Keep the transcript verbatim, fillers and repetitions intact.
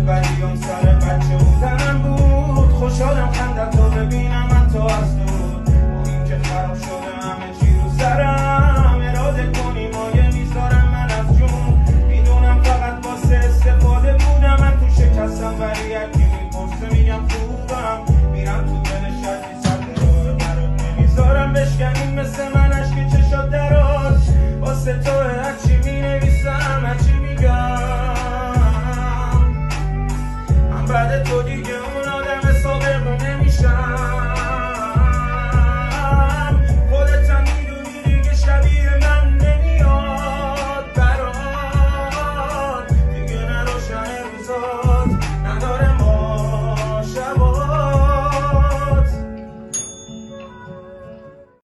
بدیام سر بچه بودنم بود. خوشحالم خندت رو ببینم حتی از دور. با این که خراب شده همه چی رو سرم، اراده کنی مایه میذارم من از جون. میدونم فقط واسه استفاده بودم من تو شکستم، ولی یکی میپرسه میگم خوبم. میرم تو دلش از سطح رو برات نمیذارم بشکنین مثل من عشق چشات درات. واسه تو هرچی مینویسم هرچی میگم، من بعد تو دیگه اون آدم سابق نمیشم. خودت هم میدونی دیگه شبیه من